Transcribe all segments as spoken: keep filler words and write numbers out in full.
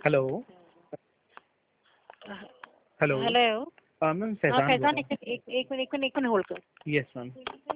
Hello hello hello ma'am हाँ फैजान बोल फैजान, रहा एक एक एक एक मिनट एक मिनट एक मिनट होल्ड कर। हूँ। Yes ma'am.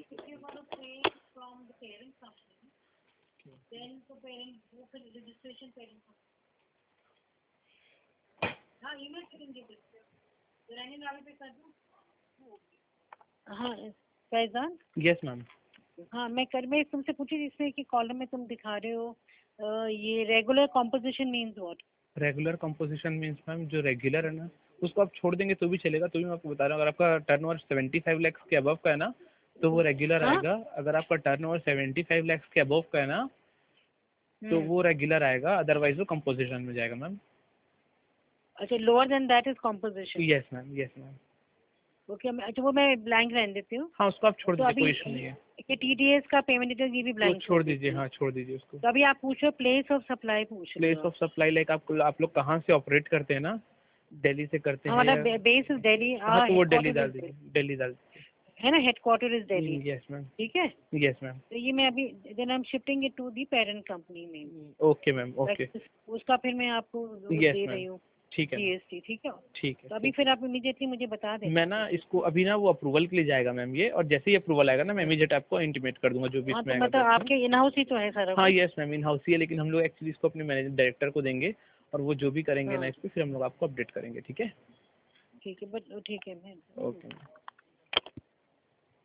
हाँ फैजान, यस मैम। हाँ मैं कर मैं तुमसे पूछी थी इसमें कि कॉलम में तुम दिखा रहे हो अ, ये regular composition means what? Regular composition means ma'am जो रेगुलर है ना उसको आप छोड़ देंगे तो भी चलेगा, तो भी मैं आपको बता रहा हूँ। अगर आपका टर्नओवर सेवेंटी फाइव लैक्स के अबव का है ना तो वो रेगुलर हाँ आएगा। अगर आपका टर्नओवर सेवेंटी फाइव लैक्स के अबव का है ना तो हम्म वो रेगुलर आएगा, अदरवाइज वो कंपोजिशन में जाएगा मैम। अच्छा, lower than that is composition. Yes ma'am. Yes ma'am. Okay, अच्छा वो मैं ब्लैंक रहने देती हूँ। हाँ उसको आप छोड़ तो दीजिए, अभी कोई इशू नहीं है। ये टीडीएस का पेमेंट डिटेल्स ये भी वो ब्लैंक छोड़ छोड़ देती दीजिए, हूँ। हाँ छोड़ दीजिए उसको। तो अभी आप पूछ रहे हो प्लेस ऑफ सप्लाई पूछ रहे प्लेस हो। ऑफ सप्लाई लाइक आप आप लोग कहाँ से ऑपरेट करते हैं ना, दिल्ली से करते हैं हमारा या? बेस इज दिल्ली, हाँ तो वो दिल्ली हेडक्वार्टर डाल इज दिल्ली, दीजिए, दिल्ली डाल है ना, हेडक्वार्टर इज दिल्ली। दीजिए। Yes ma'am. ठीक है, यस मैम। तो ये मैं अभी then I am shifting it to the parent company में। Okay ma'am. ओके। उसका फिर मैं आपको वो यस दे मैम। रही हूँ ठीक है मैम। जीएसटी। ठीक है, ठीक है तो अभी ठीक फिर आप इमीडिएटली मुझे बता है। मैं देना ना फिर। इसको अभी ना वो अप्रूवल के लिए जाएगा मैम ये, और जैसे ही अप्रूवल आएगा ना मैं इमीडिएट आपको इंटीमेट कर दूंगा जो भी हाँ इसमें तो आएगा मतलब डॉक्यूमेंट। आपके इन हाउस ही तो है सारा हाँ कुछ। यस मैम, इन हाउस ही है, लेकिन हम लोग एक्चुअली इसको अपने मैनेजर डायरेक्टर को देंगे और वो जो भी करेंगे ना हाँ इस पर फिर हम लोग आपको अपडेट करेंगे। ठीक है। ठीक है, बट ठीक है मैं ओके मैम।